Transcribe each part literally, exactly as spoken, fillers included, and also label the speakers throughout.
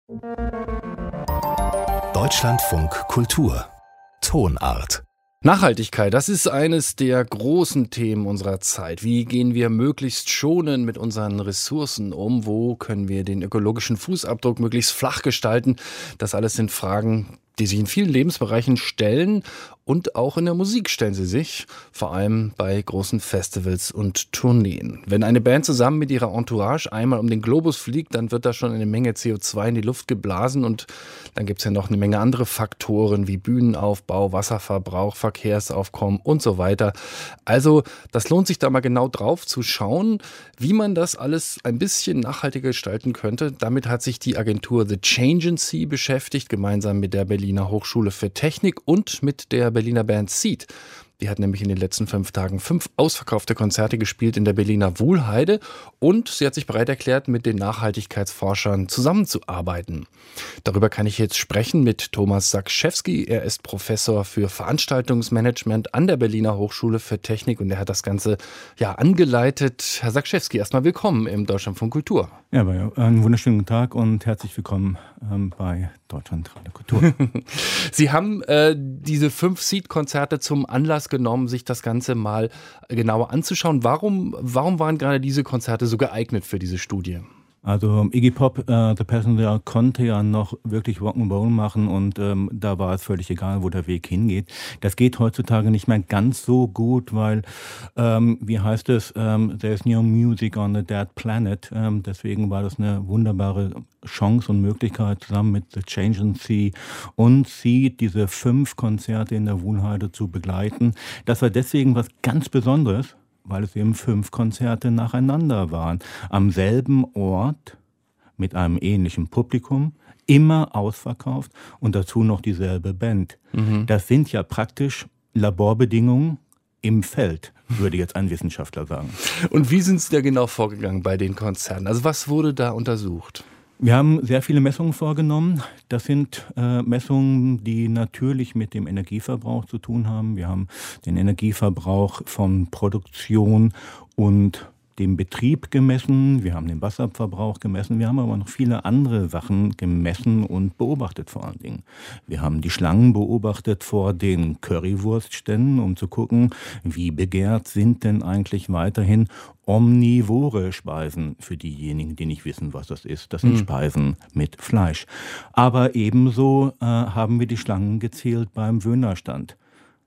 Speaker 1: Deutschlandfunk Kultur Tonart.
Speaker 2: Nachhaltigkeit, das ist eines der großen Themen unserer Zeit. Wie gehen wir möglichst schonend mit unseren Ressourcen um? Wo können wir den ökologischen Fußabdruck möglichst flach gestalten? Das alles sind Fragen, die sich in vielen Lebensbereichen stellen, und auch in der Musik stellen sie sich, vor allem bei großen Festivals und Tourneen. Wenn eine Band zusammen mit ihrer Entourage einmal um den Globus fliegt, dann wird da schon eine Menge C O zwei in die Luft geblasen, und dann gibt es ja noch eine Menge andere Faktoren wie Bühnenaufbau, Wasserverbrauch, Verkehrsaufkommen und so weiter. Also das lohnt sich da mal genau drauf zu schauen, wie man das alles ein bisschen nachhaltiger gestalten könnte. Damit hat sich die Agentur The Changency beschäftigt, gemeinsam mit der Berliner Hochschule für Technik und mit der Berliner Band Seed. Die hat nämlich in den letzten fünf Tagen fünf ausverkaufte Konzerte gespielt in der Berliner Wuhlheide, und sie hat sich bereit erklärt, mit den Nachhaltigkeitsforschern zusammenzuarbeiten. Darüber kann ich jetzt sprechen mit Thomas Zakrzewski. Er ist Professor für Veranstaltungsmanagement an der Berliner Hochschule für Technik, und er hat das Ganze ja angeleitet. Herr Zakrzewski, erstmal willkommen im Deutschlandfunk Kultur.
Speaker 3: Ja, einen wunderschönen guten Tag und herzlich willkommen ähm, bei Deutschlandradio Kultur.
Speaker 2: Sie haben äh, diese fünf Seed-Konzerte zum Anlass genommen, sich das Ganze mal genauer anzuschauen. Warum, warum waren gerade diese Konzerte so geeignet für diese Studie?
Speaker 3: Also Iggy Pop, äh, The Passenger, konnte ja noch wirklich Rock'n'Roll machen, und ähm, da war es völlig egal, wo der Weg hingeht. Das geht heutzutage nicht mehr ganz so gut, weil, ähm, wie heißt es, ähm, there's no music on a dead planet. Ähm, deswegen war das eine wunderbare Chance und Möglichkeit, zusammen mit The Changency und Seed diese fünf Konzerte in der Wuhlheide zu begleiten. Das war deswegen was ganz Besonderes, weil es eben fünf Konzerte nacheinander waren. Am selben Ort, mit einem ähnlichen Publikum, immer ausverkauft, und dazu noch dieselbe Band. Mhm. Das sind ja praktisch Laborbedingungen im Feld, würde jetzt ein Wissenschaftler sagen.
Speaker 2: Und wie sind Sie da genau vorgegangen bei den Konzerten? Also was wurde da untersucht?
Speaker 3: Wir haben sehr viele Messungen vorgenommen. Das sind äh, Messungen, die natürlich mit dem Energieverbrauch zu tun haben. Wir haben den Energieverbrauch von Produktion und dem Betrieb gemessen. Wir haben den Wasserverbrauch gemessen. Wir haben aber noch viele andere Sachen gemessen und beobachtet vor allen Dingen. Wir haben die Schlangen beobachtet vor den Currywurstständen, um zu gucken, wie begehrt sind denn eigentlich weiterhin omnivore Speisen für diejenigen, die nicht wissen, was das ist. Das sind mhm. Speisen mit Fleisch. Aber ebenso äh, haben wir die Schlangen gezählt beim Dönerstand.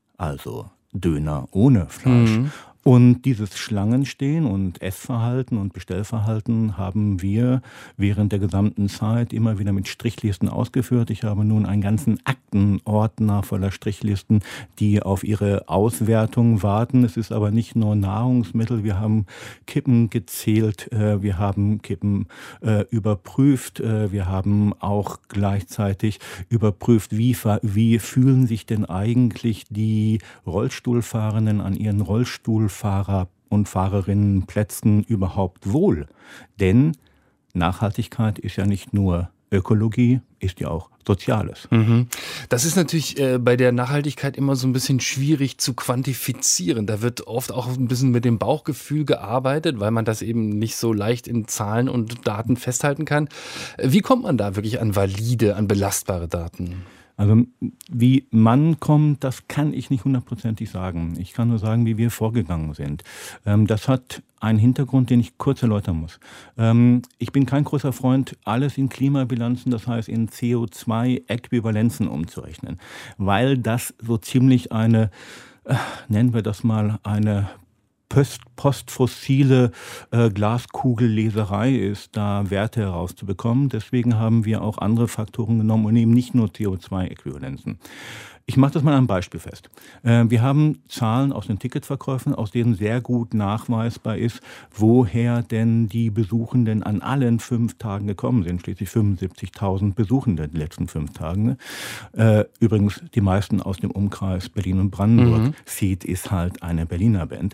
Speaker 3: Also Döner ohne Fleisch. Mhm. Und dieses Schlangenstehen und Essverhalten und Bestellverhalten haben wir während der gesamten Zeit immer wieder mit Strichlisten ausgeführt. Ich habe nun einen ganzen Aktenordner voller Strichlisten, die auf ihre Auswertung warten. Es ist aber nicht nur Nahrungsmittel. Wir haben Kippen gezählt, wir haben Kippen äh, überprüft, wir haben auch gleichzeitig überprüft, wie, wie fühlen sich denn eigentlich die Rollstuhlfahrenden an ihren Rollstuhl Fahrer und Fahrerinnenplätzen überhaupt wohl? Denn Nachhaltigkeit ist ja nicht nur Ökologie, ist ja auch Soziales.
Speaker 2: Mhm. Das ist natürlich äh, bei der Nachhaltigkeit immer so ein bisschen schwierig zu quantifizieren. Da wird oft auch ein bisschen mit dem Bauchgefühl gearbeitet, weil man das eben nicht so leicht in Zahlen und Daten festhalten kann. Wie kommt man da wirklich an valide, an belastbare Daten?
Speaker 3: Also wie man kommt, das kann ich nicht hundertprozentig sagen. Ich kann nur sagen, wie wir vorgegangen sind. Ähm, das hat einen Hintergrund, den ich kurz erläutern muss. Ähm, ich bin kein großer Freund, alles in Klimabilanzen, das heißt in C O zwei Äquivalenzen umzurechnen, weil das so ziemlich eine, äh, nennen wir das mal, eine Post, postfossile äh, Glaskugelleserei ist, da Werte herauszubekommen. Deswegen haben wir auch andere Faktoren genommen und eben nicht nur C O zwei Äquivalenzen. Ich mache das mal an einem Beispiel fest. Äh, wir haben Zahlen aus den Ticketverkäufen, aus denen sehr gut nachweisbar ist, woher denn die Besuchenden an allen fünf Tagen gekommen sind. Schließlich fünfundsiebzigtausend Besuchende in den letzten fünf Tagen. Äh, übrigens die meisten aus dem Umkreis Berlin und Brandenburg. Mhm. Seed ist halt eine Berliner Band.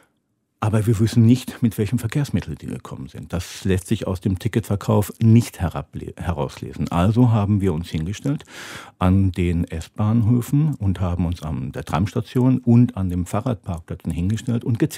Speaker 3: Aber wir wissen nicht, mit welchem Verkehrsmittel die gekommen sind. Das lässt sich aus dem Ticketverkauf nicht herable- herauslesen. Also haben wir uns hingestellt an den S-Bahnhöfen und haben uns an der Tramstation und an den Fahrradparkplätzen hingestellt und gezählt.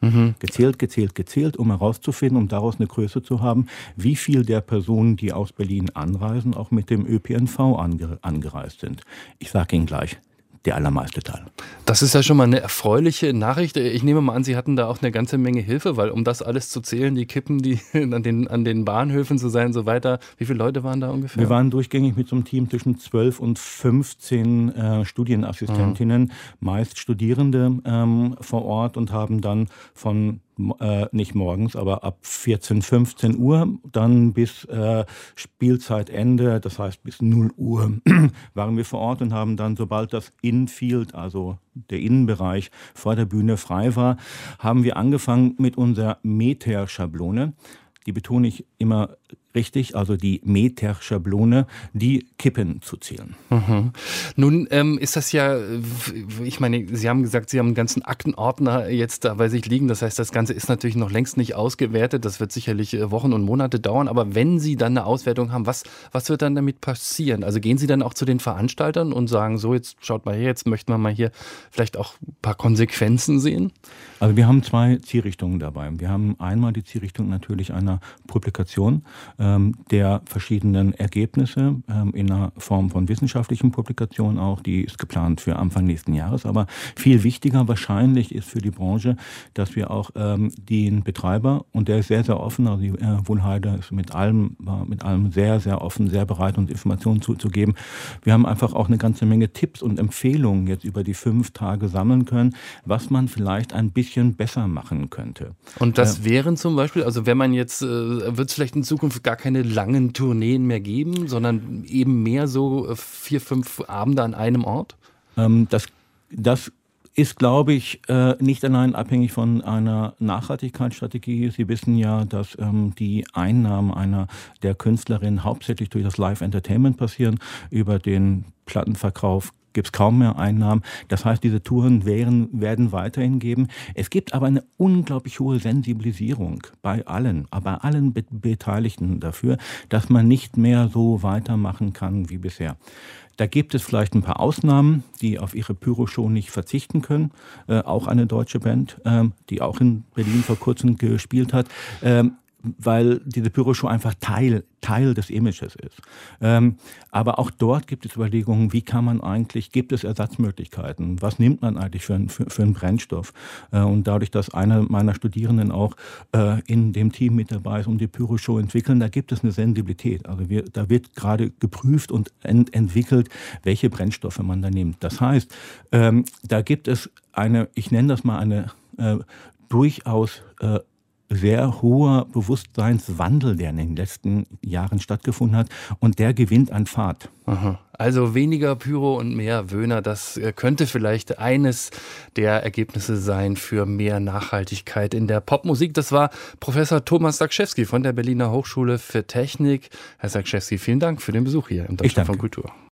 Speaker 3: Mhm. Gezählt, gezählt, gezählt, um herauszufinden, um daraus eine Größe zu haben, wie viel der Personen, die aus Berlin anreisen, auch mit dem Ö P N V ange- angereist sind. Ich sage Ihnen gleich, der allermeiste Teil.
Speaker 2: Das ist ja schon mal eine erfreuliche Nachricht. Ich nehme mal an, Sie hatten da auch eine ganze Menge Hilfe, weil um das alles zu zählen, die Kippen, die an den, an den Bahnhöfen zu sein und so weiter. Wie viele Leute waren da ungefähr?
Speaker 3: Wir waren durchgängig mit so einem Team zwischen zwölf und fünfzehn äh, Studienassistentinnen, mhm. meist Studierende ähm, vor Ort und haben dann von Äh, nicht morgens, aber ab vierzehn, fünfzehn Uhr, dann bis äh, Spielzeitende, das heißt bis null Uhr, waren wir vor Ort und haben dann, sobald das Infield, also der Innenbereich vor der Bühne frei war, haben wir angefangen mit unserer Meter-Schablone. Die betone ich immer richtig, also die Meter-Schablone, die Kippen zu zählen.
Speaker 2: Mhm. Nun ähm, ist das ja, ich meine, Sie haben gesagt, Sie haben einen ganzen Aktenordner jetzt da bei sich liegen. Das heißt, das Ganze ist natürlich noch längst nicht ausgewertet. Das wird sicherlich Wochen und Monate dauern. Aber wenn Sie dann eine Auswertung haben, was, was wird dann damit passieren? Also gehen Sie dann auch zu den Veranstaltern und sagen, so, jetzt schaut mal her, jetzt möchten wir mal hier vielleicht auch ein paar Konsequenzen sehen?
Speaker 3: Also wir haben zwei Zielrichtungen dabei. Wir haben einmal die Zielrichtung natürlich einer Publikation ähm, der verschiedenen Ergebnisse ähm, in einer Form von wissenschaftlichen Publikationen auch. Die ist geplant für Anfang nächsten Jahres. Aber viel wichtiger wahrscheinlich ist für die Branche, dass wir auch ähm, den Betreiber, und der ist sehr, sehr offen, also die äh, Wohnheide ist mit allem, war mit allem sehr, sehr offen, sehr bereit, uns Informationen zuzugeben. Wir haben einfach auch eine ganze Menge Tipps und Empfehlungen jetzt über die fünf Tage sammeln können, was man vielleicht ein bisschen besser machen könnte.
Speaker 2: Und das äh, wären zum Beispiel, also wenn man jetzt, äh, wird es vielleicht in Zukunft gar keine langen Tourneen mehr geben, sondern eben mehr so vier, fünf Abende an einem Ort?
Speaker 3: Ähm, das, das ist, glaube ich, äh, nicht allein abhängig von einer Nachhaltigkeitsstrategie. Sie wissen ja, dass ähm, die Einnahmen einer der Künstlerin hauptsächlich durch das Live-Entertainment passieren. Über den Plattenverkauf gibt es kaum mehr Einnahmen. Das heißt, diese Touren wären, werden weiterhin geben. Es gibt aber eine unglaublich hohe Sensibilisierung bei allen, bei allen Be- Beteiligten dafür, dass man nicht mehr so weitermachen kann wie bisher. Da gibt es vielleicht ein paar Ausnahmen, die auf ihre Pyro-Show nicht verzichten können. Äh, auch eine deutsche Band, ähm, die auch in Berlin vor kurzem gespielt hat. Ähm, weil diese Pyro-Show einfach Teil, Teil des Images ist. Ähm, aber auch dort gibt es Überlegungen, wie kann man eigentlich, gibt es Ersatzmöglichkeiten? Was nimmt man eigentlich für, für, für einen Brennstoff? Äh, und dadurch, dass einer meiner Studierenden auch äh, in dem Team mit dabei ist, um die Pyro-Show entwickeln, da gibt es eine Sensibilität. Also wir, da wird gerade geprüft und ent, entwickelt, welche Brennstoffe man da nimmt. Das heißt, ähm, da gibt es eine, ich nenne das mal eine äh, durchaus äh, sehr hoher Bewusstseinswandel, der in den letzten Jahren stattgefunden hat, und der gewinnt an Fahrt.
Speaker 2: Aha. Also weniger Pyro und mehr Wöhner, das könnte vielleicht eines der Ergebnisse sein für mehr Nachhaltigkeit in der Popmusik. Das war Professor Thomas Zakrzewski von der Berliner Hochschule für Technik. Herr Zakrzewski, vielen Dank für den Besuch hier im Deutschlandfunk Kultur.